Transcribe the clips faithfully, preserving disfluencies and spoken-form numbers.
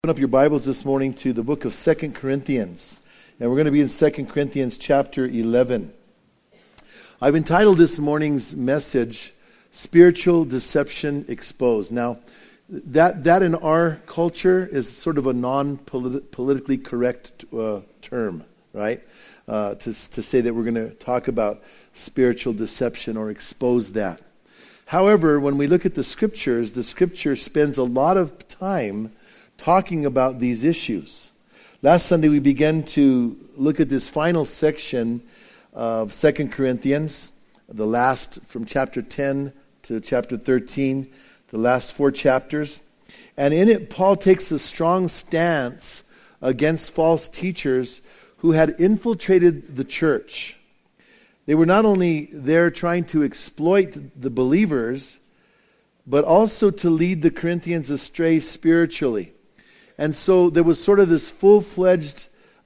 Open up your Bibles this morning to the book of Second Corinthians. And we're going to be in Second Corinthians chapter eleven. I've entitled this morning's message, Spiritual Deception Exposed. Now, that that in our culture is sort of a non-politically correct uh, term, right? Uh, to, to say that we're going to talk about spiritual deception or expose that. However, when we look at the scriptures, the scripture spends a lot of time talking about these issues. Last Sunday we began to look at this final section of Second Corinthians, the last from chapter ten to chapter thirteen, the last four chapters. And in it, Paul takes a strong stance against false teachers who had infiltrated the church. They were not only there trying to exploit the believers, but also to lead the Corinthians astray spiritually. And so there was sort of this full-fledged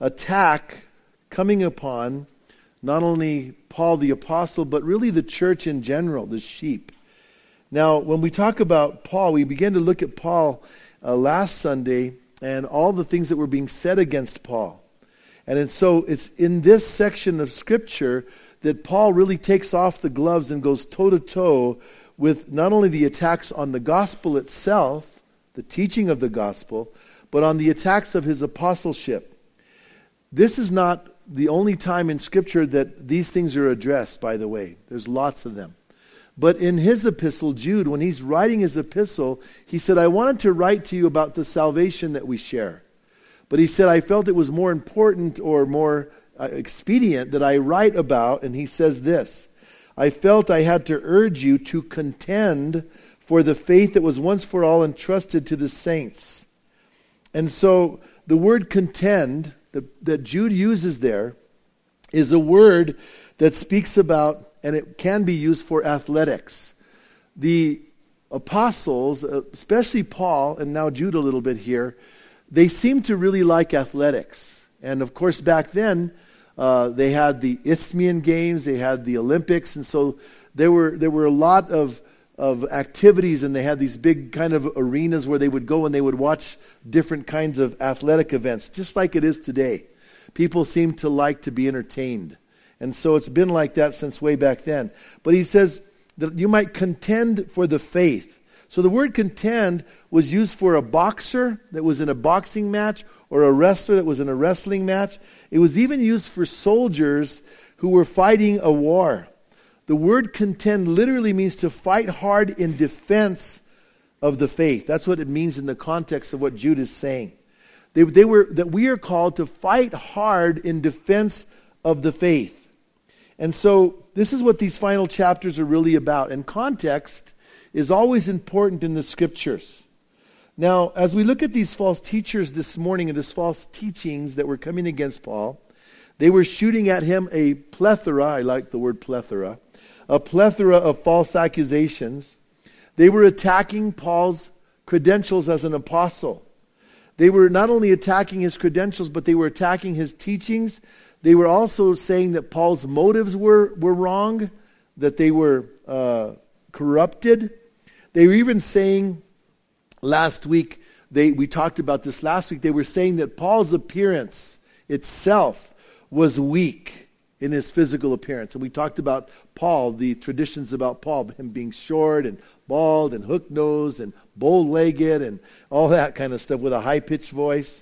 attack coming upon not only Paul the apostle, but really the church in general, the sheep. Now, when we talk about Paul, we began to look at Paul uh, last Sunday and all the things that were being said against Paul. And so it's in this section of Scripture that Paul really takes off the gloves and goes toe-to-toe with not only the attacks on the gospel itself, the teaching of the gospel, but on the attacks of his apostleship. This is not the only time in Scripture that these things are addressed, by the way. There's lots of them. But in his epistle, Jude, when he's writing his epistle, he said, I wanted to write to you about the salvation that we share. But he said, I felt it was more important or more uh, expedient that I write about, and he says this, I felt I had to urge you to contend for the faith that was once for all entrusted to the saints. And so the word contend that, that Jude uses there is a word that speaks about, and it can be used for athletics. The apostles, especially Paul, and now Jude a little bit here, they seem to really like athletics. And of course back then, uh, they had the Isthmian Games, they had the Olympics, and so there were there were a lot of of activities, and they had these big kind of arenas where they would go and they would watch different kinds of athletic events, just like it is today. People seem to like to be entertained. And so it's been like that since way back then. But he says that you might contend for the faith. So the word contend was used for a boxer that was in a boxing match or a wrestler that was in a wrestling match. It was even used for soldiers who were fighting a war. The word contend literally means to fight hard in defense of the faith. That's what it means in the context of what Jude is saying. They, they were that we are called to fight hard in defense of the faith. And so this is what these final chapters are really about. And context is always important in the Scriptures. Now, as we look at these false teachers this morning and these false teachings that were coming against Paul, they were shooting at him a plethora, I like the word plethora, a plethora of false accusations. They were attacking Paul's credentials as an apostle. They were not only attacking his credentials, but they were attacking his teachings. They were also saying that Paul's motives were, were wrong, that they were uh, corrupted. They were even saying, last week, they we talked about this last week, they were saying that Paul's appearance itself was weak in his physical appearance. And we talked about Paul, the traditions about Paul, him being short and bald and hook-nosed and bow-legged and all that kind of stuff with a high-pitched voice.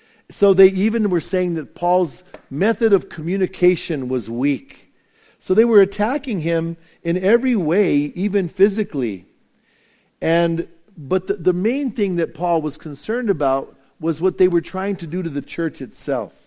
So they even were saying that Paul's method of communication was weak. So they were attacking him in every way, even physically. And but the, the main thing that Paul was concerned about was what they were trying to do to the church itself.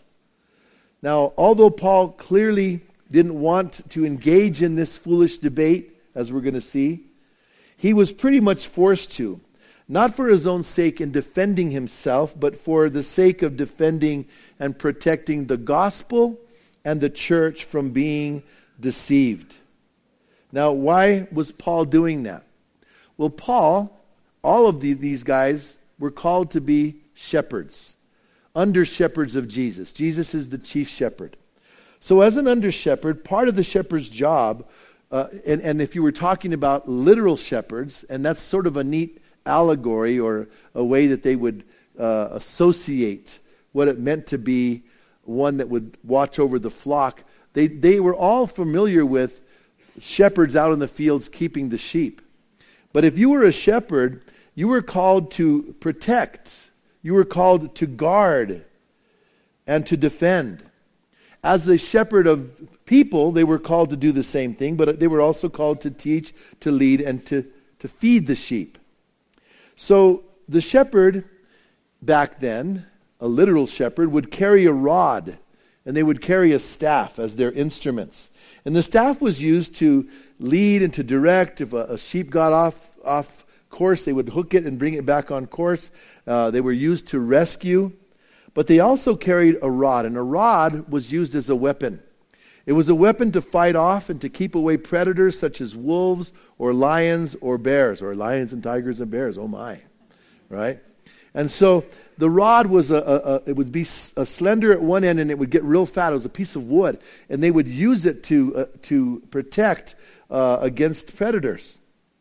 Now, although Paul clearly didn't want to engage in this foolish debate, as we're going to see, he was pretty much forced to. Not for his own sake in defending himself, but for the sake of defending and protecting the gospel and the church from being deceived. Now, why was Paul doing that? Well, Paul, all of the, these guys were called to be shepherds. Under shepherds of Jesus. Jesus is the chief shepherd. So as an under shepherd, part of the shepherd's job, uh, and, and if you were talking about literal shepherds, and that's sort of a neat allegory or a way that they would uh, associate what it meant to be one that would watch over the flock. They, they were all familiar with shepherds out in the fields keeping the sheep. But if you were a shepherd, you were called to protect. You were called to guard and to defend. As a shepherd of people, they were called to do the same thing, but they were also called to teach, to lead, and to, to feed the sheep. So the shepherd back then, a literal shepherd, would carry a rod, and they would carry a staff as their instruments. And the staff was used to lead and to direct. If a, a sheep got off, off course, they would hook it and bring it back on course. Uh, they were used to rescue. But they also carried a rod, and a rod was used as a weapon. It was a weapon to fight off and to keep away predators such as wolves or lions or bears, or lions and tigers and bears, oh my, right? And so the rod was a, a, a it would be a slender at one end, and it would get real fat. It was a piece of wood, and they would use it to uh, to protect uh, against predators.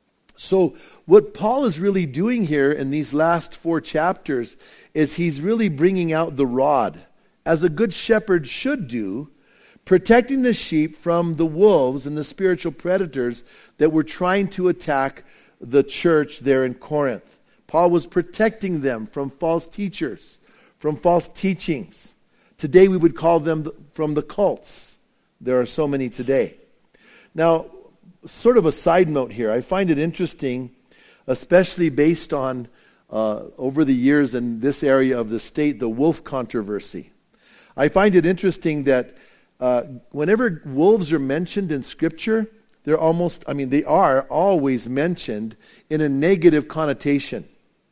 So what Paul is really doing here in these last four chapters is he's really bringing out the rod, as a good shepherd should do, protecting the sheep from the wolves and the spiritual predators that were trying to attack the church there in Corinth. Paul was protecting them from false teachers, from false teachings. Today we would call them from the cults. There are so many today. Now, sort of a side note here. I find it interesting, especially based on, uh, over the years in this area of the state, the wolf controversy. I find it interesting that uh, whenever wolves are mentioned in Scripture, they're almost, I mean, they are always mentioned in a negative connotation.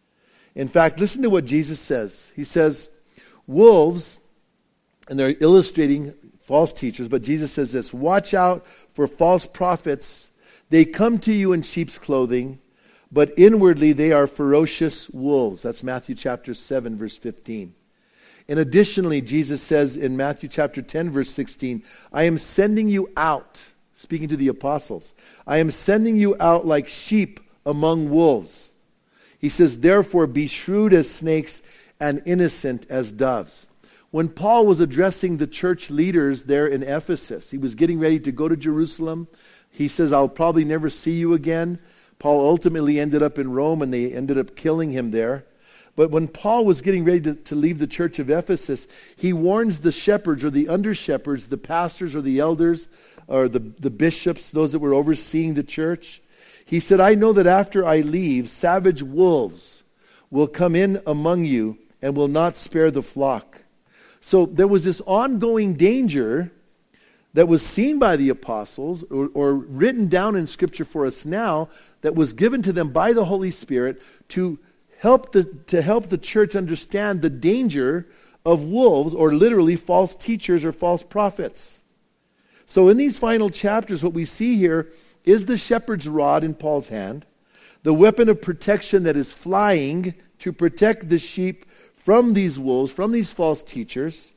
In fact, listen to what Jesus says. He says, wolves, and they're illustrating false teachers, but Jesus says this, watch out for false prophets. They come to you in sheep's clothing, but inwardly they are ferocious wolves. That's Matthew chapter seven, verse fifteen. And additionally, Jesus says in Matthew chapter ten, verse sixteen, I am sending you out, speaking to the apostles, I am sending you out like sheep among wolves. He says, therefore be shrewd as snakes and innocent as doves. When Paul was addressing the church leaders there in Ephesus, he was getting ready to go to Jerusalem. He says, I'll probably never see you again. Paul ultimately ended up in Rome, and they ended up killing him there. But when Paul was getting ready to, to leave the church of Ephesus, he warns the shepherds or the under-shepherds, the pastors or the elders or the, the bishops, those that were overseeing the church. He said, I know that after I leave, savage wolves will come in among you and will not spare the flock. So there was this ongoing danger that was seen by the apostles or, or written down in Scripture for us now that was given to them by the Holy Spirit to help the, to help the church understand the danger of wolves, or literally false teachers or false prophets. So in these final chapters, what we see here is the shepherd's rod in Paul's hand, the weapon of protection that is flying to protect the sheep from these wolves, from these false teachers.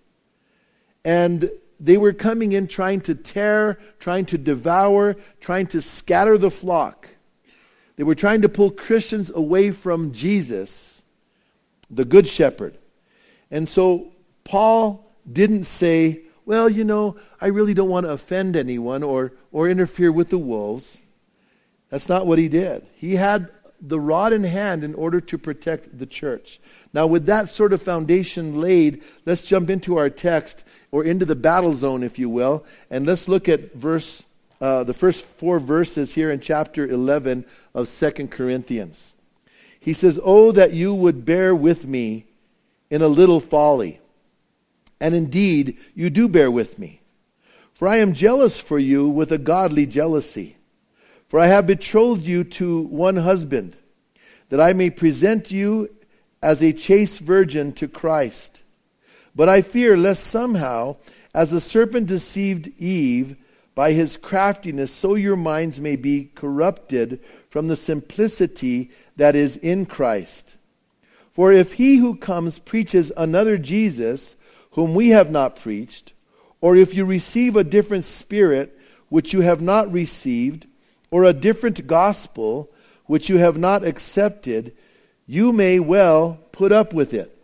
And they were coming in trying to tear, trying to devour, trying to scatter the flock. They were trying to pull Christians away from Jesus, the good shepherd. And so Paul didn't say, well, you know, I really don't want to offend anyone or, or interfere with the wolves. That's not what he did. He had the rod in hand in order to protect the church. Now, with that sort of foundation laid, let's jump into our text, or into the battle zone, if you will, and let's look at verse, uh, the first four verses here in chapter eleven of Second Corinthians. He says, oh, that you would bear with me in a little folly. And indeed, you do bear with me. For I am jealous for you with a godly jealousy. For I have betrothed you to one husband, that I may present you as a chaste virgin to Christ. But I fear lest somehow, as the serpent deceived Eve by his craftiness, so your minds may be corrupted from the simplicity that is in Christ. For if he who comes preaches another Jesus, whom we have not preached, or if you receive a different spirit which you have not received, or a different gospel which you have not accepted, you may well put up with it.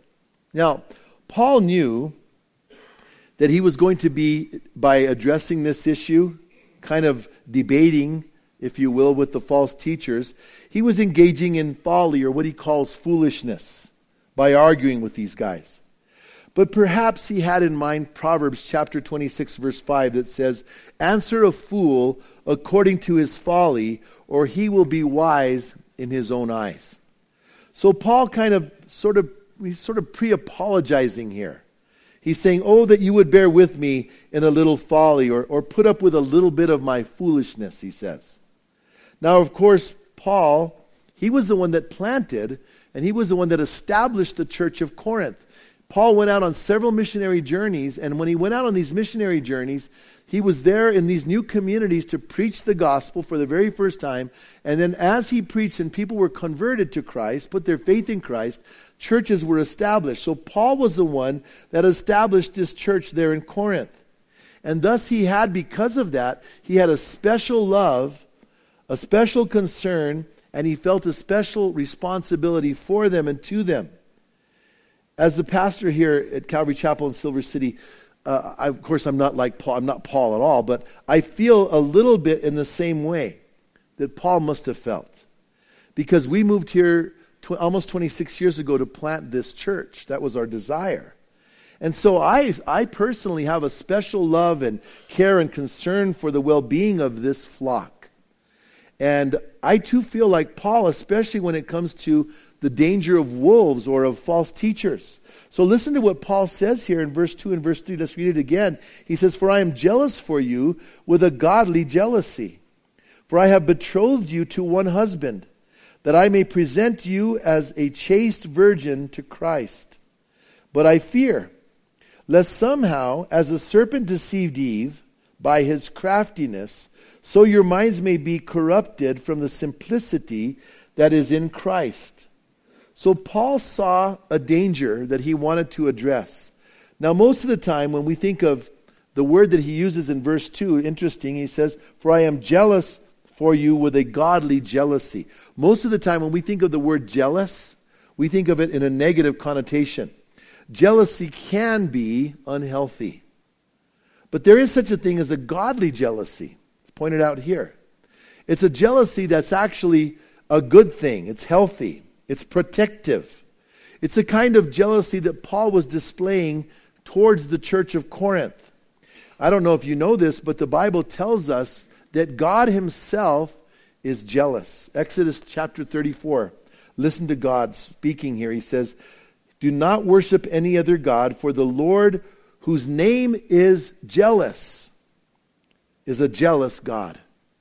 Now, Paul knew that he was going to be, by addressing this issue, kind of debating, if you will, with the false teachers, he was engaging in folly, or what he calls foolishness, by arguing with these guys. But perhaps he had in mind Proverbs chapter twenty-six, verse five, that says, "Answer a fool according to his folly, or he will be wise in his own eyes." So Paul kind of sort of, he's sort of pre-apologizing here. He's saying, oh, that you would bear with me in a little folly, or, or put up with a little bit of my foolishness, he says. Now, of course, Paul, he was the one that planted, and he was the one that established the church of Corinth. Paul went out on several missionary journeys, and when he went out on these missionary journeys, he was there in these new communities to preach the gospel for the very first time. And then as he preached and people were converted to Christ, put their faith in Christ, churches were established. So Paul was the one that established this church there in Corinth. And thus he had, because of that, he had a special love, a special concern, and he felt a special responsibility for them and to them. As the pastor here at Calvary Chapel in Silver City, uh, I, of course I'm not like Paul, I'm not Paul at all, but I feel a little bit in the same way that Paul must have felt. Because we moved here tw- almost twenty-six years ago to plant this church. That was our desire. And so I, I personally have a special love and care and concern for the well-being of this flock. And I too feel like Paul, especially when it comes to the danger of wolves or of false teachers. So listen to what Paul says here in verse two and verse three. Let's read it again. He says, "For I am jealous for you with a godly jealousy. For I have betrothed you to one husband, that I may present you as a chaste virgin to Christ. But I fear, lest somehow, as the serpent deceived Eve by his craftiness, so your minds may be corrupted from the simplicity that is in Christ." So Paul saw a danger that he wanted to address. Now, most of the time when we think of the word that he uses in verse two, interesting, he says, "For I am jealous for you with a godly jealousy." Most of the time when we think of the word jealous, we think of it in a negative connotation. Jealousy can be unhealthy. But there is such a thing as a godly jealousy. It's pointed out here. It's a jealousy that's actually a good thing. It's healthy. It's protective. It's a kind of jealousy that Paul was displaying towards the church of Corinth. I don't know if you know this, but the Bible tells us that God himself is jealous. Exodus chapter thirty-four. Listen to God speaking here. He says, "Do not worship any other God, for the Lord, whose name is jealous, is a jealous God."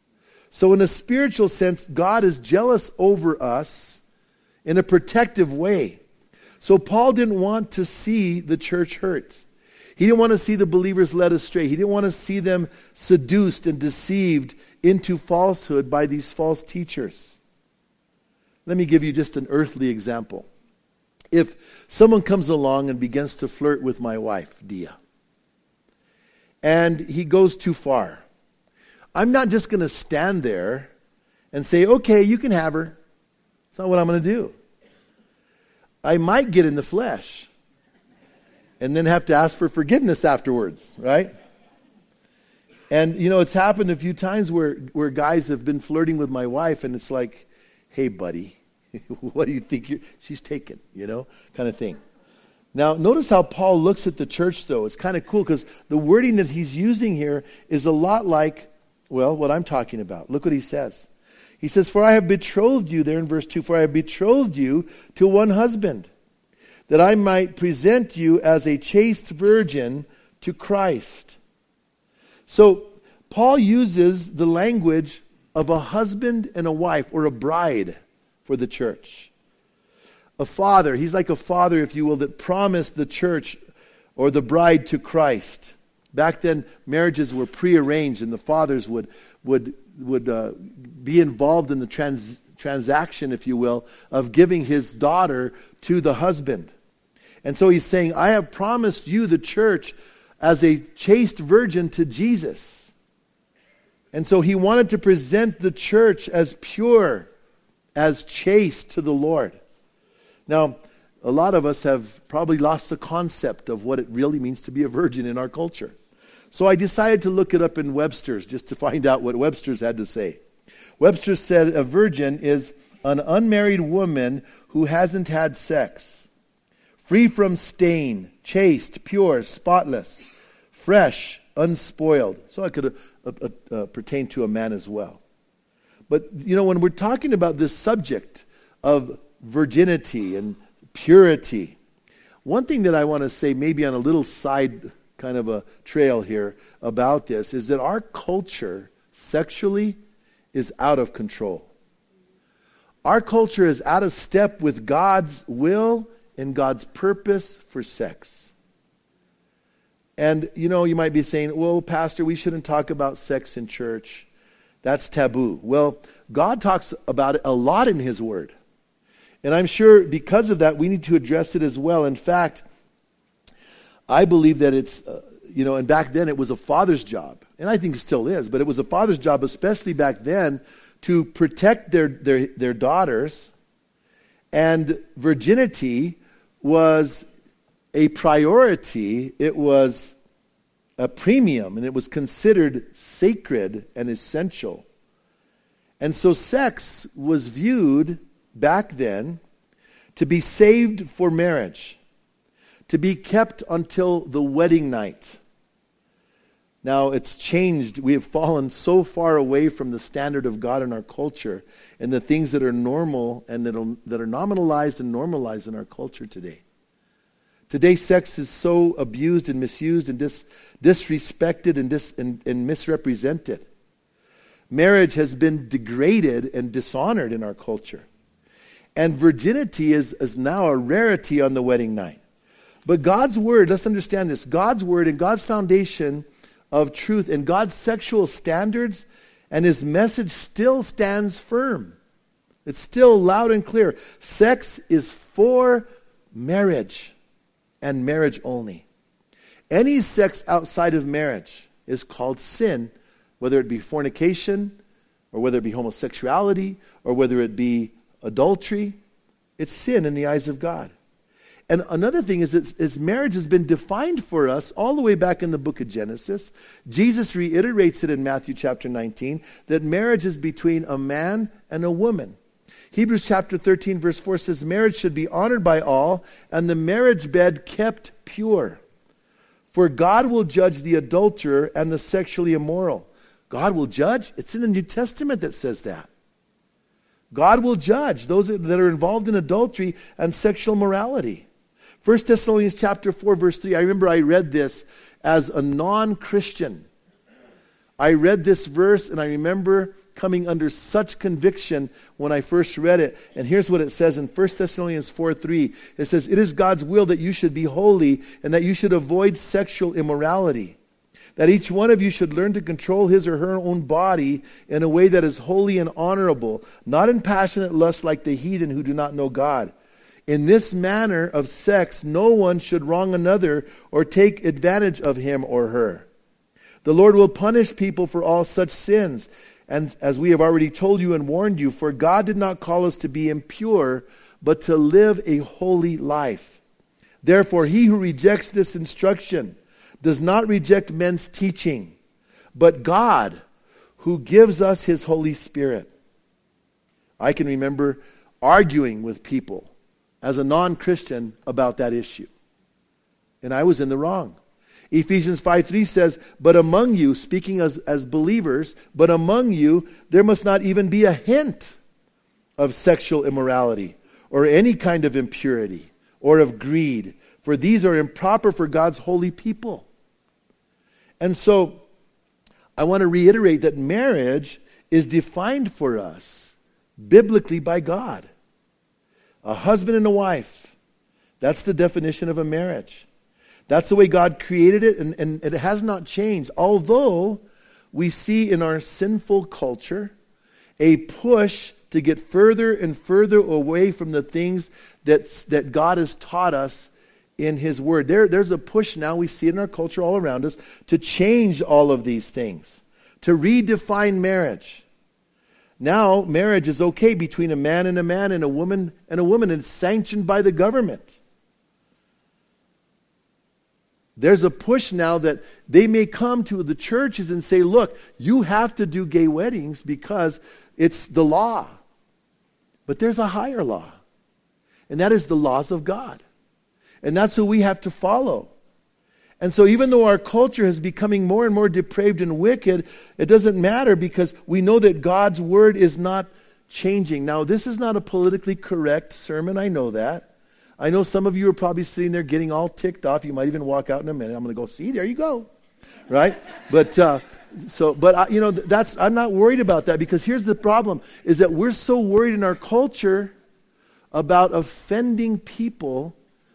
So in a spiritual sense, God is jealous over us in a protective way. So Paul didn't want to see the church hurt. He didn't want to see the believers led astray. He didn't want to see them seduced and deceived into falsehood by these false teachers. Let me give you just an earthly example. If someone comes along and begins to flirt with my wife, Dia, and he goes too far, I'm not just going to stand there and say, "Okay, you can have her." That's not what I'm going to do. I might get in the flesh and then have to ask for forgiveness afterwards, right? And, you know, it's happened a few times where, where guys have been flirting with my wife, and it's like, "Hey, buddy, what do you think you're, she's taken," you know, kind of thing. Now, notice how Paul looks at the church, though. It's kind of cool because the wording that he's using here is a lot like, well, what I'm talking about. Look what he says. He says, "For I have betrothed you," there in verse two, "for I have betrothed you to one husband, that I might present you as a chaste virgin to Christ." So Paul uses the language of a husband and a wife, or a bride, for the church. A father, he's like a father, if you will, that promised the church or the bride to Christ. Back then, marriages were prearranged, and the fathers would would would uh, be involved in the trans, transaction, if you will, of giving his daughter to the husband. And so he's saying, "I have promised you, the church, as a chaste virgin to Jesus." And so he wanted to present the church as pure, as chaste to the Lord. Now, a lot of us have probably lost the concept of what it really means to be a virgin in our culture. So I decided to look it up in Webster's just to find out what Webster's had to say. Webster said a virgin is an unmarried woman who hasn't had sex, free from stain, chaste, pure, spotless, fresh, unspoiled. So it could uh, uh, uh, pertain to a man as well. But, you know, when we're talking about this subject of virginity and purity, one thing that I want to say, maybe on a little side kind of a trail here about this, is that our culture sexually is out of control. Our culture is out of step with God's will and God's purpose for sex. And, you know, you might be saying, well, Pastor, we shouldn't talk about sex in church. That's taboo. Well, God talks about it a lot in His Word. And I'm sure because of that, we need to address it as well. In fact, I believe that it's, uh, you know, and back then it was a father's job. And I think it still is, but it was a father's job, especially back then, to protect their, their, their daughters. And virginity was a priority. It was a premium, and it was considered sacred and essential. And so sex was viewed back then to be saved for marriage, to be kept until the wedding night. Now, it's changed. We have fallen so far away from the standard of God in our culture and the things that are normal and that are, that are nominalized and normalized in our culture today. Today, sex is so abused and misused and dis, disrespected and, dis, and, and misrepresented. Marriage has been degraded and dishonored in our culture. And virginity is, is now a rarity on the wedding night. But God's Word, let's understand this, God's Word and God's foundation of truth and God's sexual standards and His message still stands firm. It's still loud and clear. Sex is for marriage and marriage only. Any sex outside of marriage is called sin, whether it be fornication or whether it be homosexuality or whether it be adultery. It's sin in the eyes of God. And another thing is, it's, is marriage has been defined for us all the way back in the book of Genesis. Jesus reiterates it in Matthew chapter nineteen, that marriage is between a man and a woman. Hebrews chapter thirteen verse four says, marriage should be honored by all, and the marriage bed kept pure. For God will judge the adulterer and the sexually immoral. God will judge? It's in the New Testament that says that. God will judge those that are involved in adultery and sexual morality. First Thessalonians chapter four verse three. I remember I read this as a non-Christian. I read this verse and I remember coming under such conviction when I first read it. And here's what it says in First Thessalonians four three. It says, it is God's will that you should be holy and that you should avoid sexual immorality. That each one of you should learn to control his or her own body in a way that is holy and honorable, not in passionate lust like the heathen who do not know God. In this manner of sex, no one should wrong another or take advantage of him or her. The Lord will punish people for all such sins. And as we have already told you and warned you, for God did not call us to be impure, but to live a holy life. Therefore, he who rejects this instruction does not reject men's teaching, but God, who gives us his Holy Spirit. I can remember arguing with people as a non-Christian about that issue. And I was in the wrong. Ephesians five three says, but among you, speaking as, as believers, but among you, there must not even be a hint of sexual immorality or any kind of impurity or of greed, for these are improper for God's holy people. And so, I want to reiterate that marriage is defined for us biblically by God. A husband and a wife. That's the definition of a marriage. That's the way God created it, and, and it has not changed. Although we see in our sinful culture a push to get further and further away from the things that, that God has taught us in his word. There, there's a push now, we see it in our culture all around us, to change all of these things, to redefine marriage. Now marriage is okay between a man and a man and a woman and a woman, and it's sanctioned by the government. There's a push now that they may come to the churches and say, look, you have to do gay weddings because it's the law. But there's a higher law, and that is the laws of God. And that's what we have to follow. And so even though our culture is becoming more and more depraved and wicked, it doesn't matter because we know that God's word is not changing. Now, this is not a politically correct sermon. I know that. I know some of you are probably sitting there getting all ticked off. You might even walk out in a minute. I'm going to go, see, there you go. Right? But, uh, so, but I, you know, that's, I'm not worried about that because here's the problem, is that we're so worried in our culture about offending people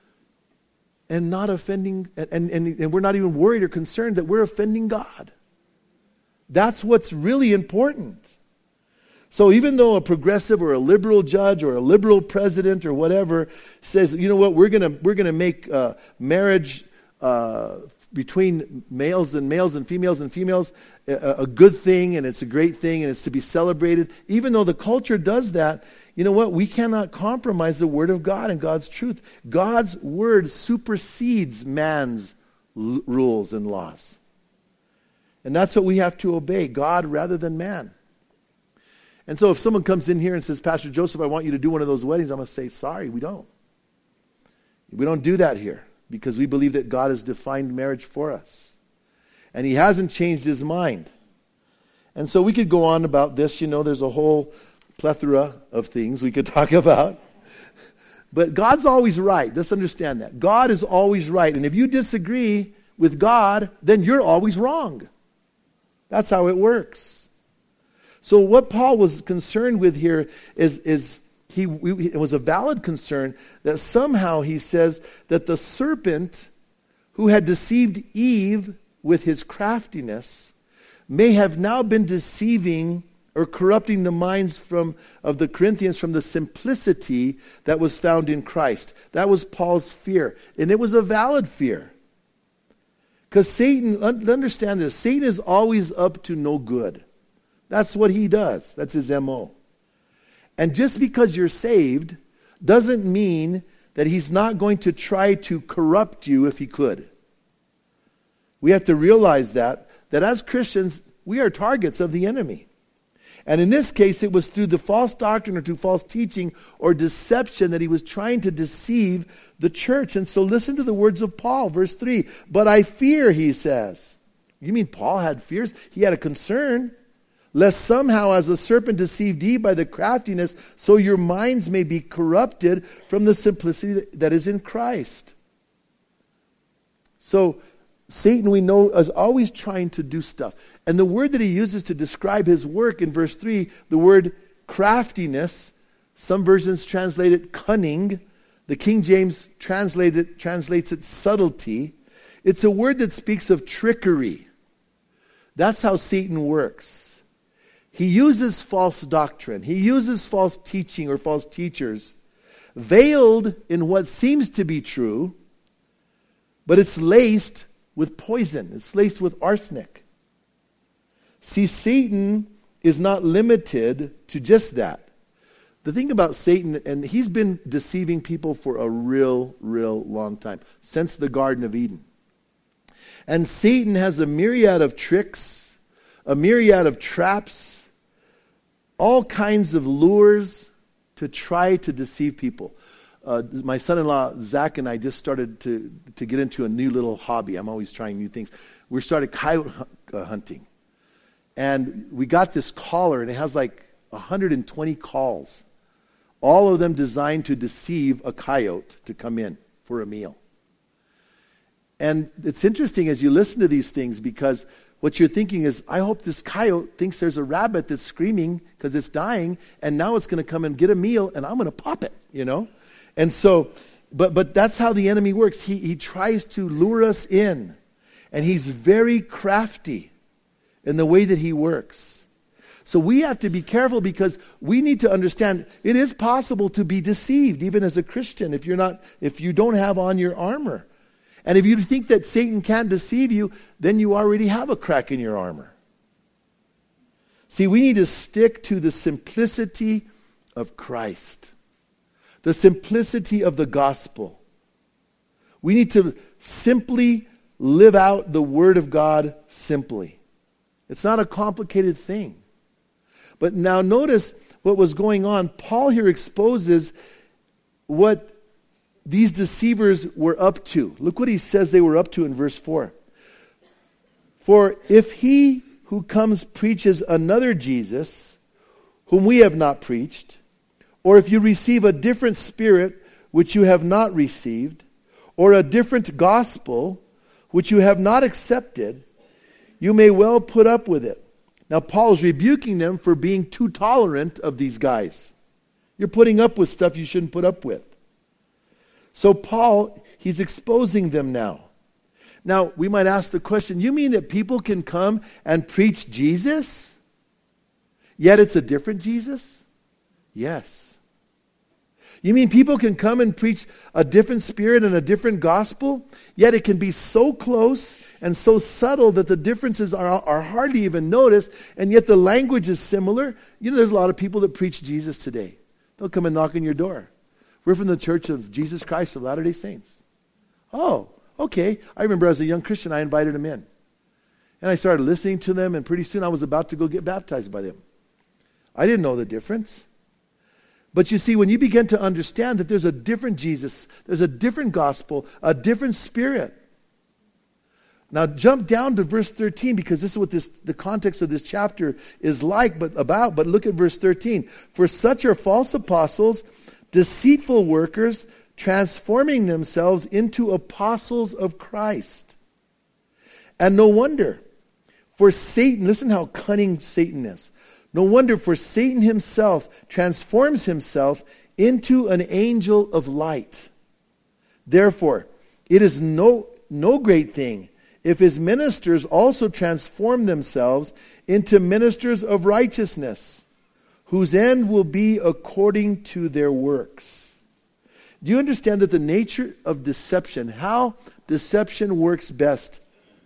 and not offending, and, and, and we're not even worried or concerned that we're offending God. That's what's really important. So even though a progressive or a liberal judge or a liberal president or whatever says, you know what, we're gonna we're gonna make uh, marriage uh, between males and males and females and females a, a good thing, and it's a great thing, and it's to be celebrated. Even though the culture does that, you know what? We cannot compromise the word of God and God's truth. God's word supersedes man's l- rules and laws. And that's what we have to obey, God rather than man. And so if someone comes in here and says, Pastor Joseph, I want you to do one of those weddings, I'm going to say, sorry, we don't. We don't do that here because we believe that God has defined marriage for us. And he hasn't changed his mind. And so we could go on about this. You know, there's a whole plethora of things we could talk about. But God's always right. Let's understand that. God is always right. And if you disagree with God, then you're always wrong. That's how it works. So what Paul was concerned with here is, is he it was a valid concern that somehow he says that the serpent who had deceived Eve with his craftiness may have now been deceiving or corrupting the minds from of the Corinthians from the simplicity that was found in Christ. That was Paul's fear. And it was a valid fear. Because Satan, understand this, Satan is always up to no good. That's what he does. That's his M O. And just because you're saved doesn't mean that he's not going to try to corrupt you if he could. We have to realize that, that as Christians, we are targets of the enemy. And in this case, it was through the false doctrine or through false teaching or deception that he was trying to deceive the church. And so listen to the words of Paul, verse three. But I fear, he says. You mean Paul had fears? He had a concern. Lest somehow as a serpent deceived Eve by the craftiness, so your minds may be corrupted from the simplicity that is in Christ. So Satan, we know, is always trying to do stuff. And the word that he uses to describe his work in verse three, the word craftiness, some versions translate it cunning. The King James translate it, translates it subtlety. It's a word that speaks of trickery. That's how Satan works. He uses false doctrine. He uses false teaching or false teachers, veiled in what seems to be true, but it's laced with poison. It's laced with arsenic. See, Satan is not limited to just that. The thing about Satan, and he's been deceiving people for a real, real long time, since the Garden of Eden. And Satan has a myriad of tricks, a myriad of traps, all kinds of lures to try to deceive people. Uh, my son-in-law, Zach, and I just started to, to get into a new little hobby. I'm always trying new things. We started coyote hunting. And we got this collar, and it has like one hundred twenty calls. All of them designed to deceive a coyote to come in for a meal. And it's interesting as you listen to these things because what you're thinking is, I hope this coyote thinks there's a rabbit that's screaming because it's dying, and now it's going to come and get a meal, and I'm going to pop it, you know? And so, but but that's how the enemy works. He he tries to lure us in, and he's very crafty in the way that he works. So we have to be careful because we need to understand it is possible to be deceived, even as a Christian, if you're not, if you don't have on your armor. And if you think that Satan can't deceive you, then you already have a crack in your armor. See, we need to stick to the simplicity of Christ, the simplicity of the gospel. We need to simply live out the Word of God simply. It's not a complicated thing. But now notice what was going on. Paul here exposes what these deceivers were up to. Look what he says they were up to in verse four. For if he who comes preaches another Jesus, whom we have not preached, or if you receive a different spirit which you have not received, or a different gospel which you have not accepted, you may well put up with it. Now Paul is rebuking them for being too tolerant of these guys. You're putting up with stuff you shouldn't put up with. So Paul, he's exposing them now. Now, we might ask the question, you mean that people can come and preach Jesus, yet it's a different Jesus? Yes. You mean people can come and preach a different spirit and a different gospel, yet it can be so close and so subtle that the differences are, are hardly even noticed, and yet the language is similar? You know, there's a lot of people that preach Jesus today. They'll come and knock on your door. We're from the Church of Jesus Christ of Latter-day Saints. Oh, okay. I remember as a young Christian, I invited them in. And I started listening to them, and pretty soon I was about to go get baptized by them. I didn't know the difference. But you see, when you begin to understand that there's a different Jesus, there's a different gospel, a different spirit. Now jump down to verse thirteen, because this is what this the context of this chapter is like, but about. But look at verse thirteen. For such are false apostles, deceitful workers, transforming themselves into apostles of Christ. And no wonder, for Satan, listen how cunning Satan is. No wonder, for Satan himself transforms himself into an angel of light. Therefore, it is no, no great thing if his ministers also transform themselves into ministers of righteousness, whose end will be according to their works. Do you understand that the nature of deception, how deception works best,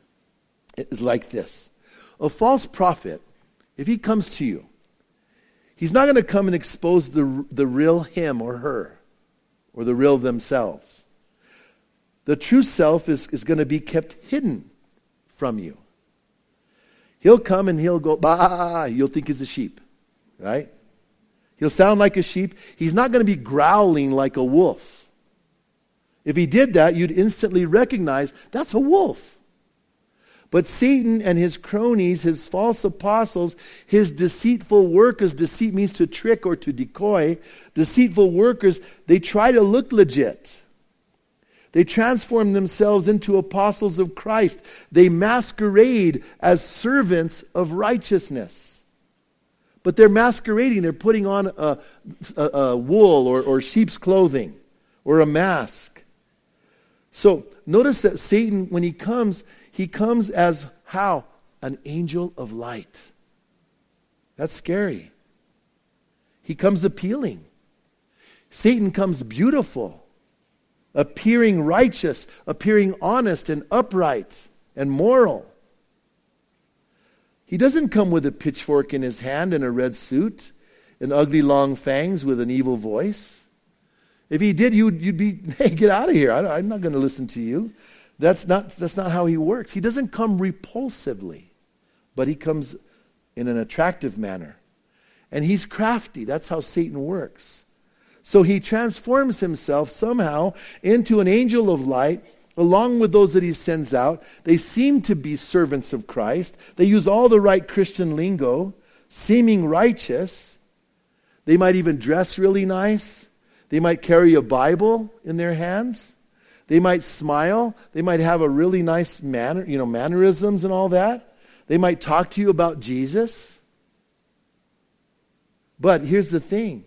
is like this? A false prophet, if he comes to you, he's not going to come and expose the, the real him or her, or the real themselves. The true self is, is going to be kept hidden from you. He'll come and he'll go, bah, you'll think he's a sheep, right? He'll sound like a sheep. He's not going to be growling like a wolf. If he did that, you'd instantly recognize that's a wolf. But Satan and his cronies, his false apostles, his deceitful workers, deceit means to trick or to decoy, deceitful workers, they try to look legit. They transform themselves into apostles of Christ. They masquerade as servants of righteousness. But they're masquerading. They're putting on a, a, a wool or, or sheep's clothing or a mask. So notice that Satan, when he comes, he comes as how? An angel of light. That's scary. He comes appealing. Satan comes beautiful, appearing righteous, appearing honest and upright and moral. He doesn't come with a pitchfork in his hand and a red suit and ugly long fangs with an evil voice. If he did, you'd, you'd be, hey, get out of here. I, I'm not going to listen to you. That's not, that's not how he works. He doesn't come repulsively, but he comes in an attractive manner. And he's crafty. That's how Satan works. So he transforms himself somehow into an angel of light, along with those that he sends out. They seem to be servants of Christ. They use all the right Christian lingo, seeming righteous. They might even dress really nice. They might carry a Bible in their hands. They might smile. They might have a really nice manner, you know, mannerisms and all that. They might talk to you about Jesus. But here's the thing.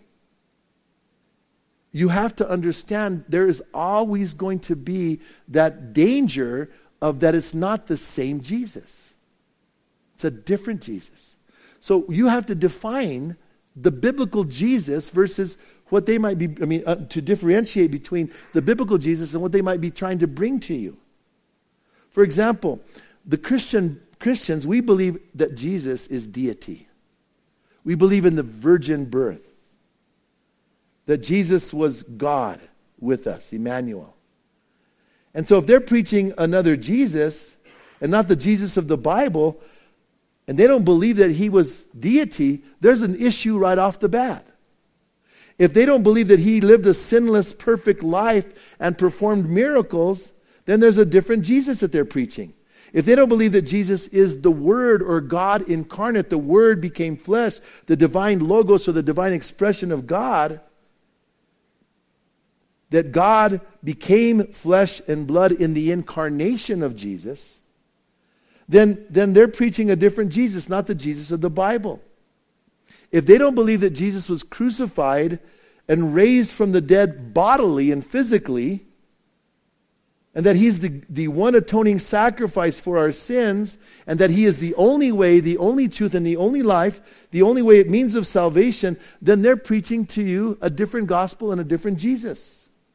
You have to understand there is always going to be that danger of that it's not the same Jesus. It's a different Jesus. So you have to define the biblical Jesus versus what they might be, I mean, uh, to differentiate between the biblical Jesus and what they might be trying to bring to you. For example, the Christian Christians, we believe that Jesus is deity. We believe in the virgin birth. That Jesus was God with us, Emmanuel. And so if they're preaching another Jesus, and not the Jesus of the Bible, and they don't believe that he was deity, there's an issue right off the bat. If they don't believe that he lived a sinless, perfect life and performed miracles, then there's a different Jesus that they're preaching. If they don't believe that Jesus is the Word or God incarnate, the Word became flesh, the divine logos or the divine expression of God, that God became flesh and blood in the incarnation of Jesus, then, then they're preaching a different Jesus, not the Jesus of the Bible. If they don't believe that Jesus was crucified and raised from the dead bodily and physically, and that he's the, the one atoning sacrifice for our sins, and that he is the only way, the only truth, and the only life, the only way, means of salvation, then they're preaching to you a different gospel and a different Jesus.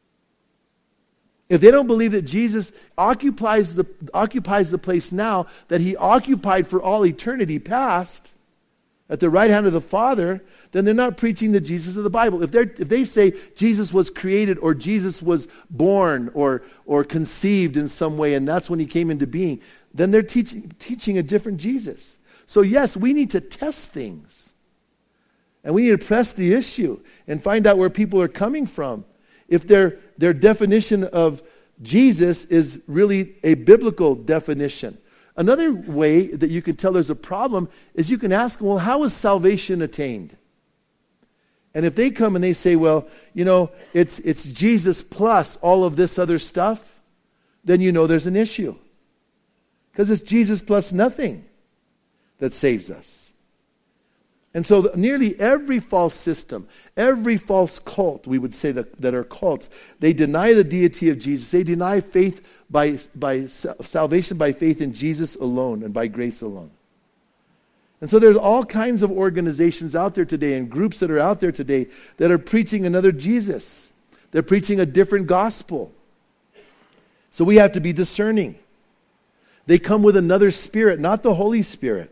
If they don't believe that Jesus occupies the, occupies the place now that he occupied for all eternity past, at the right hand of the Father, then they're not preaching the Jesus of the Bible. If, they're, if they say Jesus was created or Jesus was born or, or conceived in some way and that's when he came into being, then they're teaching, teaching a different Jesus. So yes, we need to test things. And we need to press the issue and find out where people are coming from. If their, their definition of Jesus is really a biblical definition. Another way that you can tell there's a problem is you can ask them, well, how is salvation attained? And if they come and they say, well, you know, it's it's Jesus plus all of this other stuff, then you know there's an issue. Because it's Jesus plus nothing that saves us. And so nearly every false system, every false cult, we would say that, that are cults, they deny the deity of Jesus. They deny faith by, by salvation by faith in Jesus alone and by grace alone. And so there's all kinds of organizations out there today and groups that are out there today that are preaching another Jesus. They're preaching a different gospel. So we have to be discerning. They come with another spirit, not the Holy Spirit.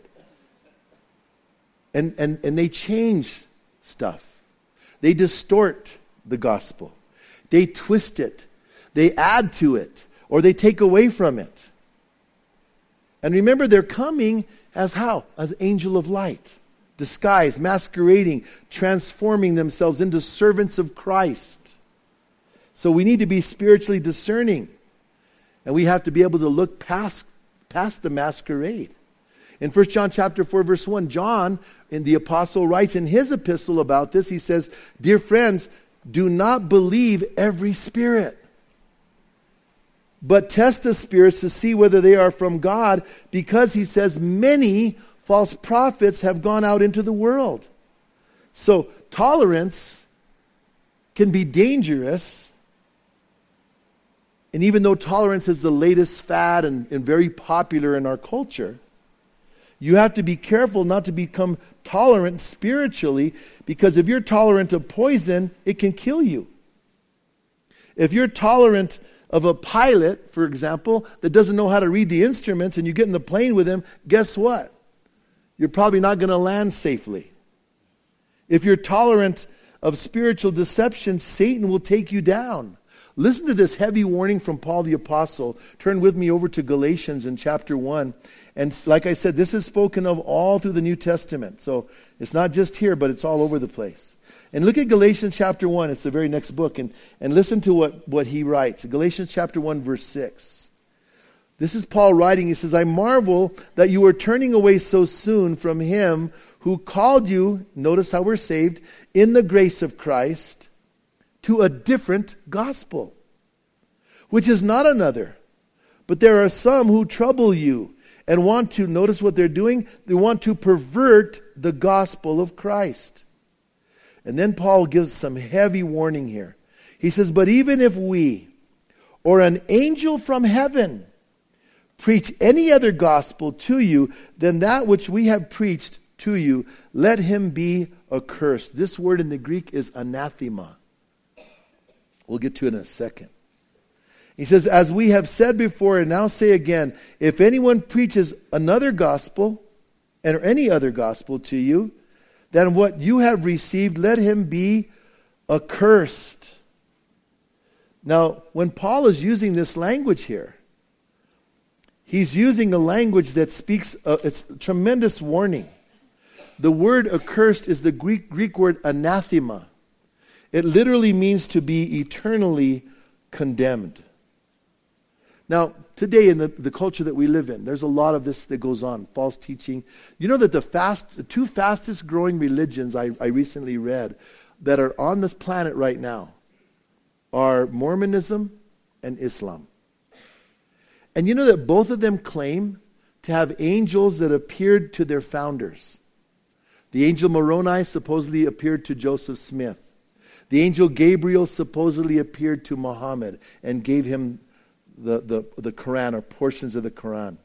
And, and, and they change stuff. They distort the gospel. They twist it. They add to it. Or they take away from it. And remember, they're coming as how? As angel of light. Disguised, masquerading, transforming themselves into servants of Christ. So we need to be spiritually discerning. And we have to be able to look past, past the masquerade. In First John chapter four, verse one, John, in the apostle, writes in his epistle about this. He says, dear friends, do not believe every spirit, but test the spirits to see whether they are from God, because he says many false prophets have gone out into the world. So tolerance can be dangerous. And even though tolerance is the latest fad and, and very popular in our culture, you have to be careful not to become tolerant spiritually, because if you're tolerant of poison, it can kill you. If you're tolerant of a pilot, for example, that doesn't know how to read the instruments and you get in the plane with him, guess what? You're probably not going to land safely. If you're tolerant of spiritual deception, Satan will take you down. Listen to this heavy warning from Paul the Apostle. Turn with me over to Galatians in chapter one. And like I said, this is spoken of all through the New Testament. So it's not just here, but it's all over the place. And look at Galatians chapter one. It's the very next book. And, and listen to what, what he writes. Galatians chapter one, verse six. This is Paul writing. He says, I marvel that you are turning away so soon from him who called you, notice how we're saved, in the grace of Christ, to a different gospel, which is not another. But there are some who trouble you and want to, notice what they're doing, they want to pervert the gospel of Christ. And then Paul gives some heavy warning here. He says, but even if we, or an angel from heaven, preach any other gospel to you than that which we have preached to you, let him be accursed. This word in the Greek is anathema. We'll get to it in a second. He says, as we have said before and now say again, if anyone preaches another gospel or any other gospel to you than what you have received, let him be accursed. Now, when Paul is using this language here, he's using a language that speaks, uh, it's a tremendous warning. The word accursed is the Greek, Greek word anathema. It literally means to be eternally condemned. Now, today in the, the culture that we live in, there's a lot of this that goes on, false teaching. You know that the fast, the two fastest growing religions I, I recently read that are on this planet right now are Mormonism and Islam. And you know that both of them claim to have angels that appeared to their founders. The angel Moroni supposedly appeared to Joseph Smith. The angel Gabriel supposedly appeared to Muhammad and gave him the, the, the Quran or portions of the Quran.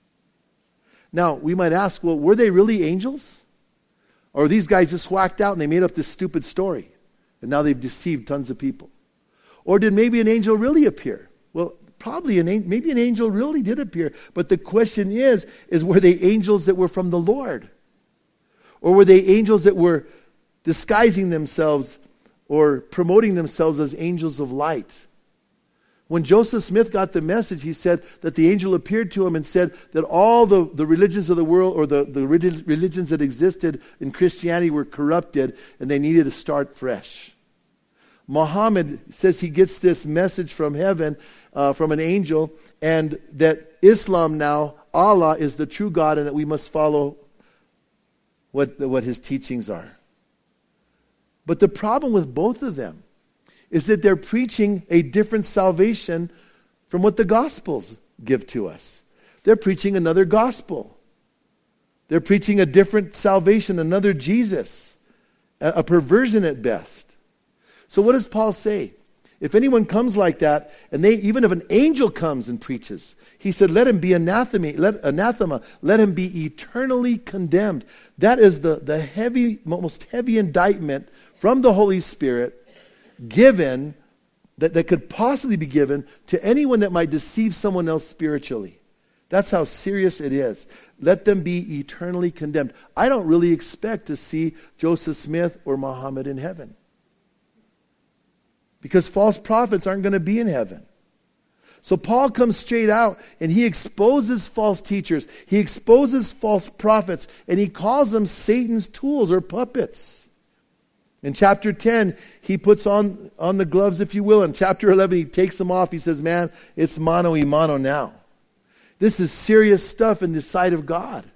Now, we might ask, well, were they really angels? Or these guys just whacked out and they made up this stupid story, and now they've deceived tons of people? Or did maybe an angel really appear? Well, probably an maybe an angel really did appear. But the question is, is were they angels that were from the Lord? Or were they angels that were disguising themselves or promoting themselves as angels of light? When Joseph Smith got the message, he said that the angel appeared to him and said that all the, the religions of the world, or the, the religions that existed in Christianity, were corrupted and they needed to start fresh. Muhammad says he gets this message from heaven, uh, from an angel, and that Islam now, Allah is the true God, and that we must follow what, what his teachings are. But the problem with both of them is that they're preaching a different salvation from what the Gospels give to us. They're preaching another gospel. They're preaching a different salvation, another Jesus, a, a perversion at best. So what does Paul say? If anyone comes like that, and they even if an angel comes and preaches, he said, let him be anathema, let, anathema, let him be eternally condemned. That is the, the heavy, most heavy indictment from the Holy Spirit given, that, that could possibly be given to anyone that might deceive someone else spiritually. That's how serious it is. Let them be eternally condemned. I don't really expect to see Joseph Smith or Muhammad in heaven, because false prophets aren't going to be in heaven. So Paul comes straight out and he exposes false teachers. He exposes false prophets, and he calls them Satan's tools or puppets. In chapter ten, he puts on, on the gloves, if you will. In chapter eleven, he takes them off. He says, man, it's mano y mano now. This is serious stuff in the sight of God.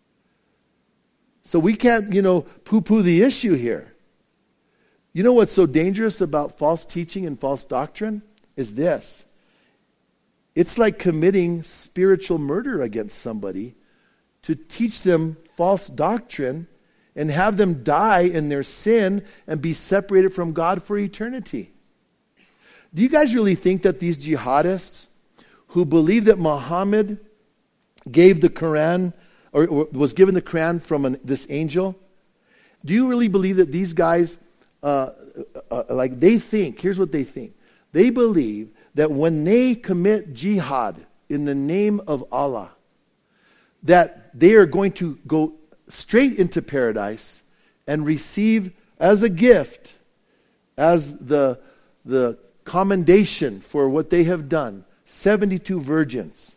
So we can't, you know, poo-poo the issue here. You know what's so dangerous about false teaching and false doctrine is this. It's like committing spiritual murder against somebody to teach them false doctrine and have them die in their sin and be separated from God for eternity. Do you guys really think that these jihadists who believe that Muhammad gave the Quran, or, or was given the Quran from an, this angel, do you really believe that these guys, uh, uh, like they think, here's what they think. They believe that when they commit jihad in the name of Allah, that they are going to go straight into paradise and receive as a gift, as the, the commendation for what they have done, seventy-two virgins.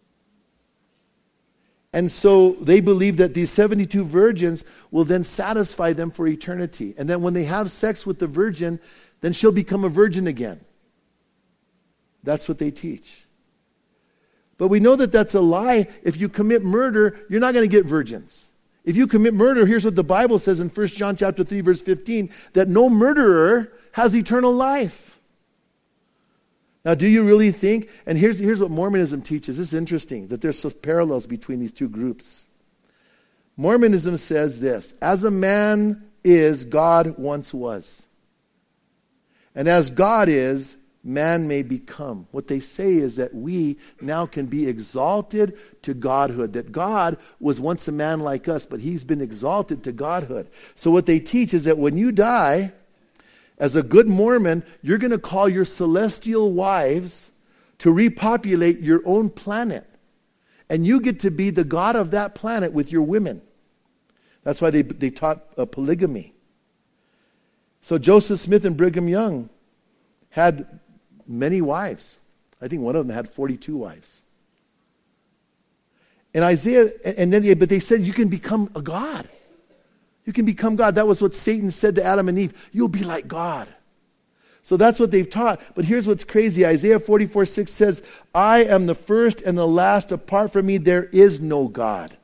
And so they believe that these seventy-two virgins will then satisfy them for eternity. And then when they have sex with the virgin, then she'll become a virgin again. That's what they teach. But we know that that's a lie. If you commit murder, you're not going to get virgins. If you commit murder, here's what the Bible says in First John chapter three, verse fifteen, that no murderer has eternal life. Now, do you really think, and here's, here's what Mormonism teaches. This is interesting, that there's some parallels between these two groups. Mormonism says this: as a man is, God once was. And as God is, man may become. What they say is that we now can be exalted to godhood. That God was once a man like us, but he's been exalted to godhood. So what they teach is that when you die, as a good Mormon, you're going to call your celestial wives to repopulate your own planet. And you get to be the God of that planet with your women. That's why they, they taught uh, polygamy. So Joseph Smith and Brigham Young had many wives. I think one of them had forty-two wives. And Isaiah, and then, they, but they said you can become a God. You can become God. That was what Satan said to Adam and Eve. You'll be like God. So that's what they've taught. But here's what's crazy. Isaiah forty-four six says, I am the first and the last. Apart from me, there is no God.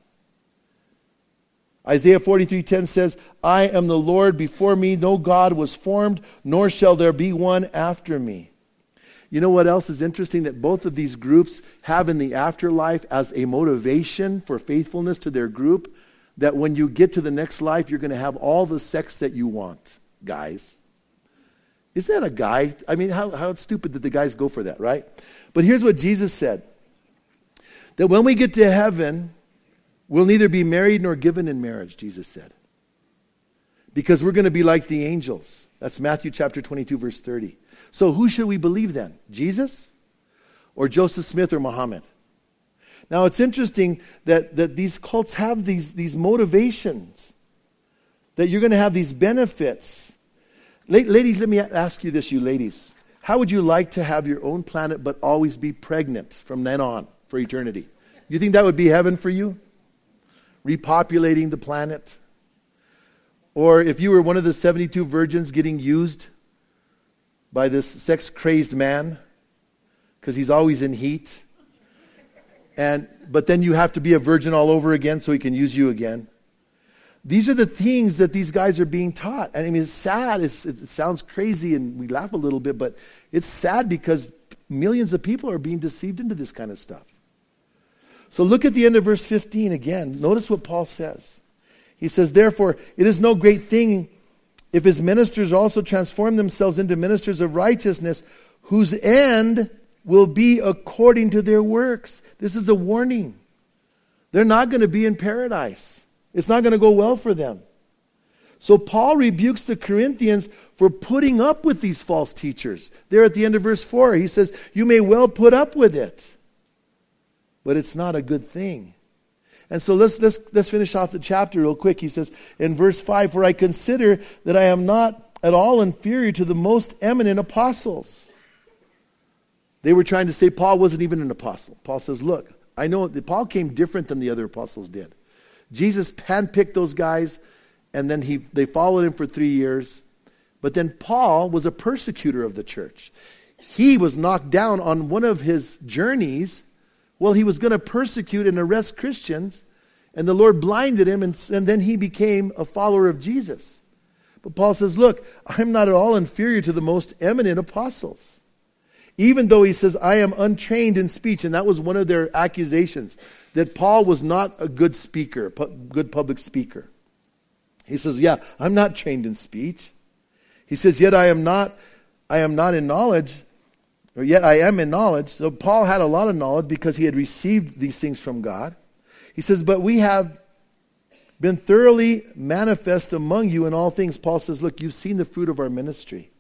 Isaiah forty-three ten says, I am the Lord. Before me, no God was formed, nor shall there be one after me. You know what else is interesting that both of these groups have in the afterlife as a motivation for faithfulness to their group? That when you get to the next life, you're going to have all the sex that you want, guys. Isn't that a guy? I mean, how, how stupid that the guys go for that, right? But here's what Jesus said. That when we get to heaven, we'll neither be married nor given in marriage, Jesus said. Because we're going to be like the angels. That's Matthew chapter twenty-two, verse thirty. So who should we believe then? Jesus? Or Joseph Smith or Muhammad? Now, it's interesting that, that these cults have these, these motivations, that you're going to have these benefits. La- ladies, let me ask you this, you ladies. How would you like to have your own planet but always be pregnant from then on for eternity? You think that would be heaven for you? Repopulating the planet? Or if you were one of the seventy-two virgins getting used by this sex-crazed man because he's always in heat, And but then you have to be a virgin all over again so he can use you again. These are the things that these guys are being taught. And I mean, it's sad. It's, it sounds crazy and we laugh a little bit, but it's sad because millions of people are being deceived into this kind of stuff. So look at the end of verse fifteen again. Notice what Paul says. He says, therefore, it is no great thing if his ministers also transform themselves into ministers of righteousness, whose end will be according to their works. This is a warning. They're not going to be in paradise. It's not going to go well for them. So Paul rebukes the Corinthians for putting up with these false teachers. There at the end of verse four, he says, you may well put up with it, but it's not a good thing. And so let's, let's, let's finish off the chapter real quick. He says in verse five, for I consider that I am not at all inferior to the most eminent apostles. They were trying to say Paul wasn't even an apostle. Paul says, look, I know that Paul came different than the other apostles did. Jesus handpicked those guys, and then he they followed him for three years. But then Paul was a persecutor of the church. He was knocked down on one of his journeys. Well, he was going to persecute and arrest Christians, and the Lord blinded him, and, and then he became a follower of Jesus. But Paul says, look, I'm not at all inferior to the most eminent apostles. Even though he says, I am untrained in speech, and that was one of their accusations, that Paul was not a good speaker, pu- good public speaker. He says, yeah, I'm not trained in speech. He says, yet I am not, I am not in knowledge, or yet I am in knowledge. So Paul had a lot of knowledge because he had received these things from God. He says, but we have been thoroughly manifest among you in all things. Paul says, look, you've seen the fruit of our ministry.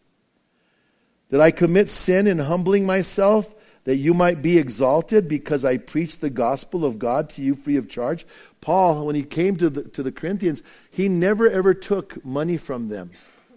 Did I commit sin in humbling myself that you might be exalted because I preached the gospel of God to you free of charge? Paul, when he came to the, to the Corinthians, he never ever took money from them.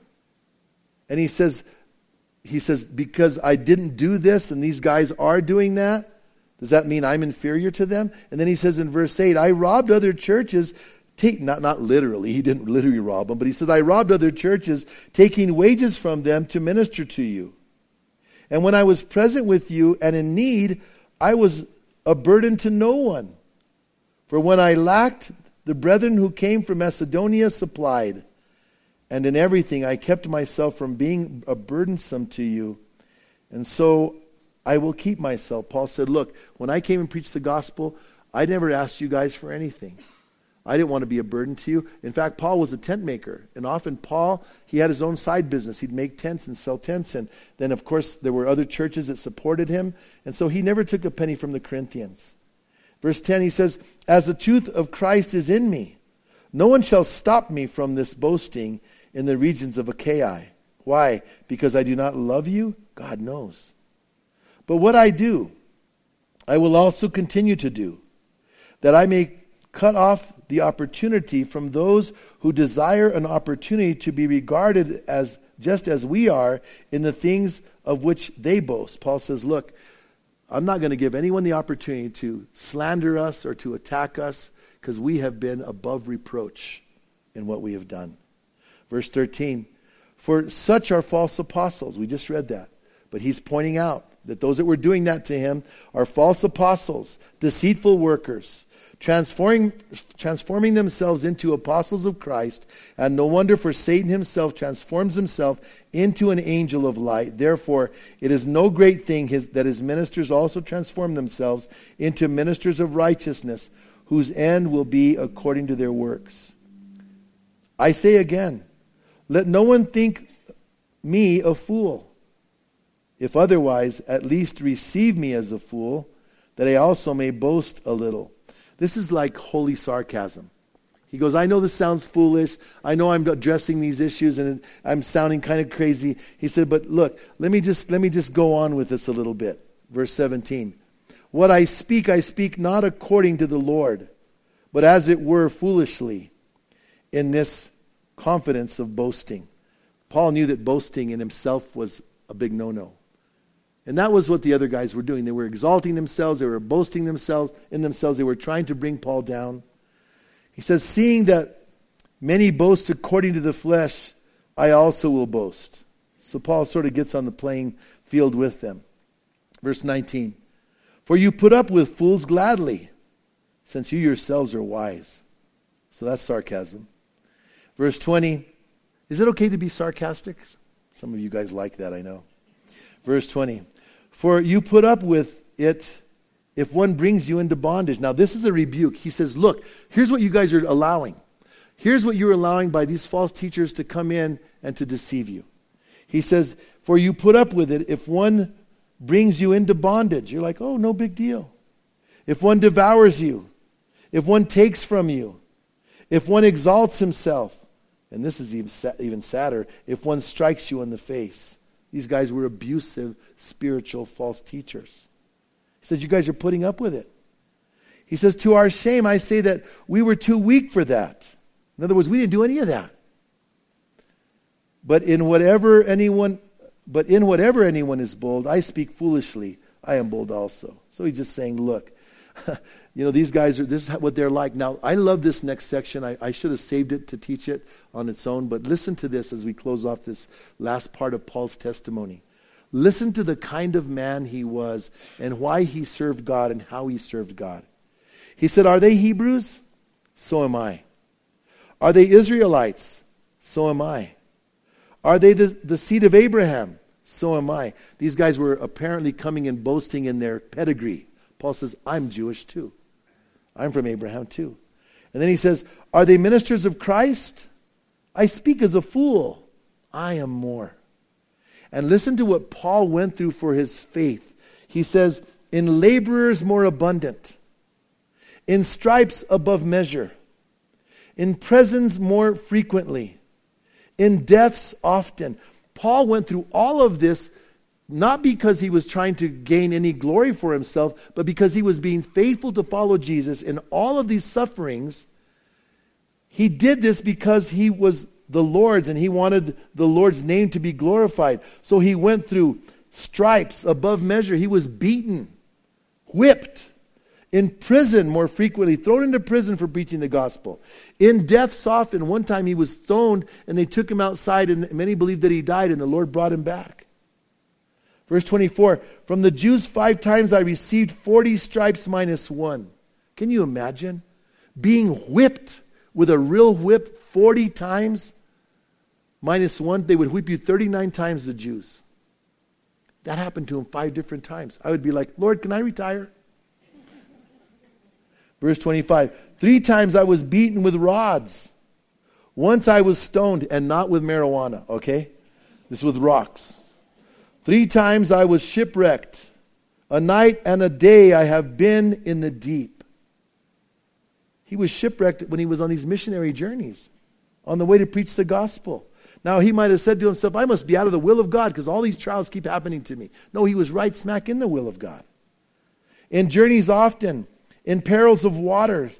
And he says, he says, because I didn't do this and these guys are doing that, does that mean I'm inferior to them? And then he says in verse eight, I robbed other churches, take, not, not literally, he didn't literally rob them, but he says, I robbed other churches, taking wages from them to minister to you. And when I was present with you and in need, I was a burden to no one. For when I lacked, the brethren who came from Macedonia supplied. And in everything I kept myself from being a burdensome to you. And so I will keep myself. Paul said, look, when I came and preached the gospel, I never asked you guys for anything. I didn't want to be a burden to you. In fact, Paul was a tent maker. And often Paul, he had his own side business. He'd make tents and sell tents. And then, of course, there were other churches that supported him. And so he never took a penny from the Corinthians. Verse ten, he says, as the truth of Christ is in me, no one shall stop me from this boasting in the regions of Achaia. Why? Because I do not love you? God knows. But what I do, I will also continue to do, that I may cut off the opportunity from those who desire an opportunity to be regarded as just as we are in the things of which they boast. Paul says, look, I'm not going to give anyone the opportunity to slander us or to attack us because we have been above reproach in what we have done. Verse thirteen, for such are false apostles. We just read that. But he's pointing out that those that were doing that to him are false apostles, deceitful workers, transforming, transforming themselves into apostles of Christ. And no wonder, for Satan himself transforms himself into an angel of light. Therefore, it is no great thing his, that his ministers also transform themselves into ministers of righteousness, whose end will be according to their works. I say again, let no one think me a fool. If otherwise, at least receive me as a fool, that I also may boast a little. This is like holy sarcasm. He goes, I know this sounds foolish. I know I'm addressing these issues and I'm sounding kind of crazy. He said, but look, let me just let me just go on with this a little bit. Verse seventeen. What I speak, I speak not according to the Lord, but as it were foolishly, in this confidence of boasting. Paul knew that boasting in himself was a big no-no. And that was what the other guys were doing. They were exalting themselves. They were boasting themselves in themselves. They were trying to bring Paul down. He says, seeing that many boast according to the flesh, I also will boast. So Paul sort of gets on the playing field with them. Verse nineteen. For you put up with fools gladly, since you yourselves are wise. So that's sarcasm. Verse twenty. Is it okay to be sarcastic? Some of you guys like that, I know. Verse twenty. For you put up with it if one brings you into bondage. Now this is a rebuke. He says, look, here's what you guys are allowing. Here's what you're allowing by these false teachers to come in and to deceive you. He says, for you put up with it if one brings you into bondage. You're like, oh, no big deal. If one devours you, if one takes from you, if one exalts himself, and this is even, even sadder, if one strikes you in the face. These guys were abusive, spiritual, false teachers. He says, you guys are putting up with it. He says, to our shame, I say that we were too weak for that. In other words, we didn't do any of that. But in whatever anyone, but in whatever anyone is bold, I speak foolishly. I am bold also. So he's just saying, look, you know, these guys are, this is what they're like. Now, I love this next section. I, I should have saved it to teach it on its own, but listen to this as we close off this last part of Paul's testimony. Listen to the kind of man he was and why he served God and how he served God. He said, are they Hebrews? So am I. Are they Israelites? So am I. Are they the, the seed of Abraham? So am I. These guys were apparently coming and boasting in their pedigree. Paul says, I'm Jewish too. I'm from Abraham too. And then he says, are they ministers of Christ? I speak as a fool. I am more. And listen to what Paul went through for his faith. He says, in laborers more abundant, in stripes above measure, in prisons more frequently, in deaths often. Paul went through all of this not because he was trying to gain any glory for himself, but because he was being faithful to follow Jesus in all of these sufferings. He did this because he was the Lord's and he wanted the Lord's name to be glorified. So he went through stripes above measure. He was beaten, whipped, in prison more frequently, thrown into prison for preaching the gospel. In deaths often. One time he was stoned and they took him outside and many believed that he died and the Lord brought him back. Verse twenty-four, from the Jews five times I received forty stripes minus one. Can you imagine being whipped with a real whip forty times minus one? They would whip you thirty-nine times, the Jews. That happened to him five different times. I would be like, Lord, can I retire? Verse twenty-five, three times I was beaten with rods. Once I was stoned, and not with marijuana, okay? This is with rocks. Three times I was shipwrecked. A night and a day I have been in the deep. He was shipwrecked when he was on these missionary journeys, on the way to preach the gospel. Now he might have said to himself, I must be out of the will of God because all these trials keep happening to me. No, he was right smack in the will of God. In journeys often, in perils of waters,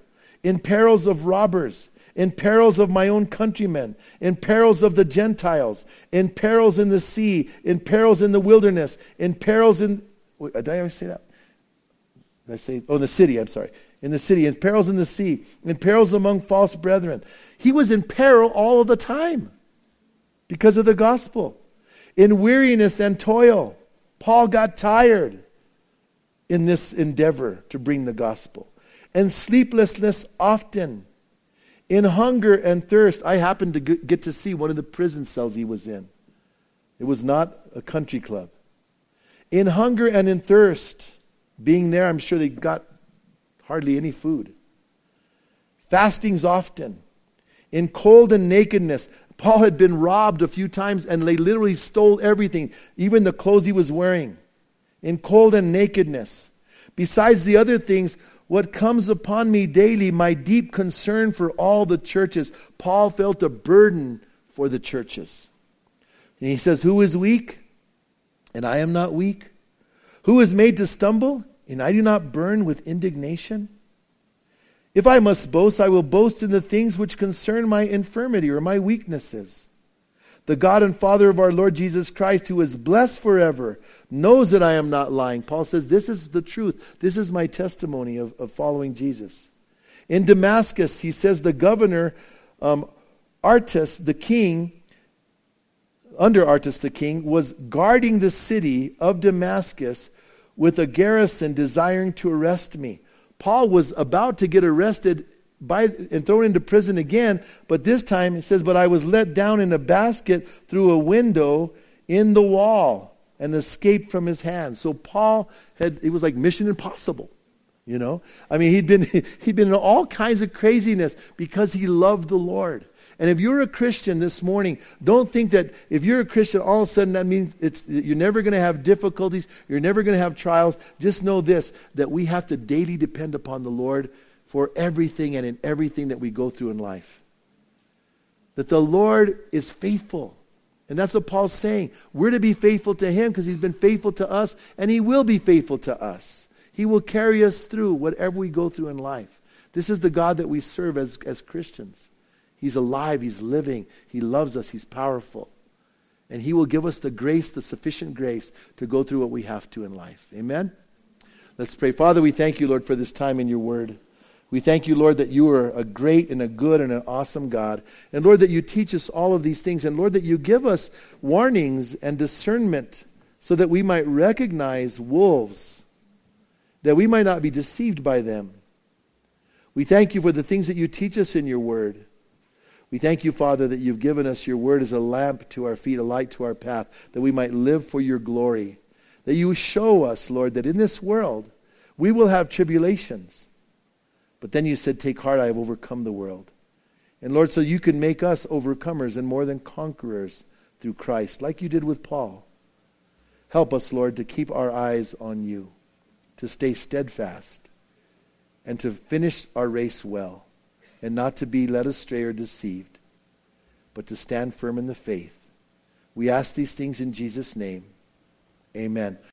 in perils of robbers, in perils of my own countrymen, in perils of the Gentiles, in perils in the sea, in perils in the wilderness, in perils in... Wait, did I always say that? Did I say... Oh, in the city, I'm sorry. In the city, in perils in the sea, in perils among false brethren. He was in peril all of the time because of the gospel. In weariness and toil. Paul got tired in this endeavor to bring the gospel. And sleeplessness often. In hunger and thirst. I happened to get to see one of the prison cells he was in. It was not a country club. In hunger and in thirst. Being there, I'm sure they got hardly any food. Fastings often. In cold and nakedness. Paul had been robbed a few times and they literally stole everything, even the clothes he was wearing. In cold and nakedness. Besides the other things, what comes upon me daily, my deep concern for all the churches. Paul felt a burden for the churches. And he says, who is weak? And I am not weak. Who is made to stumble? And I do not burn with indignation. If I must boast, I will boast in the things which concern my infirmity or my weaknesses. The God and Father of our Lord Jesus Christ, who is blessed forever, knows that I am not lying. Paul says, this is the truth. This is my testimony of, of following Jesus. In Damascus, he says, the governor, um, Artus, the king, under Artus the king, was guarding the city of Damascus with a garrison desiring to arrest me. Paul was about to get arrested by and thrown into prison again, but this time it says, but I was let down in a basket through a window in the wall and escaped from his hands. So Paul had, it was like mission impossible, you know. I mean, he'd been he'd been in all kinds of craziness because he loved the Lord. And if you're a Christian this morning, don't think that if you're a Christian, all of a sudden that means it's you're never going to have difficulties, you're never going to have trials. Just know this, that we have to daily depend upon the Lord for everything and in everything that we go through in life. That the Lord is faithful. And that's what Paul's saying. We're to be faithful to him because he's been faithful to us, and he will be faithful to us. He will carry us through whatever we go through in life. This is the God that we serve as, as Christians. He's alive, he's living, he loves us, he's powerful. And he will give us the grace, the sufficient grace to go through what we have to in life. Amen? Let's pray. Father, we thank you, Lord, for this time in your word. We thank you, Lord, that you are a great and a good and an awesome God. And Lord, that you teach us all of these things. And Lord, that you give us warnings and discernment so that we might recognize wolves, that we might not be deceived by them. We thank you for the things that you teach us in your word. We thank you, Father, that you've given us your word as a lamp to our feet, a light to our path, that we might live for your glory. That you show us, Lord, that in this world we will have tribulations. But then you said, take heart, I have overcome the world. And Lord, so you can make us overcomers and more than conquerors through Christ, like you did with Paul. Help us, Lord, to keep our eyes on you, to stay steadfast, and to finish our race well. And not to be led astray or deceived, but to stand firm in the faith. We ask these things in Jesus' name. Amen.